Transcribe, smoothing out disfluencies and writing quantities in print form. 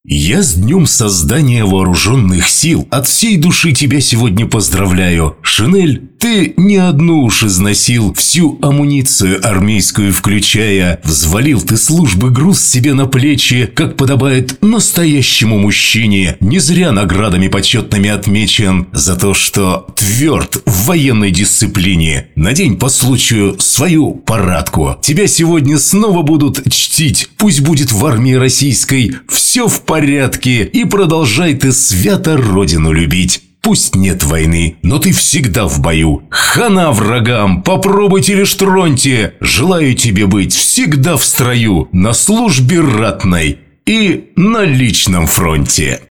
Я с днем создания вооруженных сил от всей души тебя сегодня поздравляю. Шинель, ты не одну уж износил, всю амуницию армейскую включая. Взвалил ты службы груз себе на плечи, как подобает настоящему мужчине. Не зря наградами почетными отмечен за то, что тверд в военной дисциплине. Надень по случаю свою парадку. Тебя сегодня снова будут чтить. Пусть будет в армии российской все в порядке, и продолжай ты свято родину любить. Пусть нет войны, но ты всегда в бою. Хана врагам, попробуйте лишь троньте. Желаю тебе быть всегда в строю, на службе ратной и на личном фронте.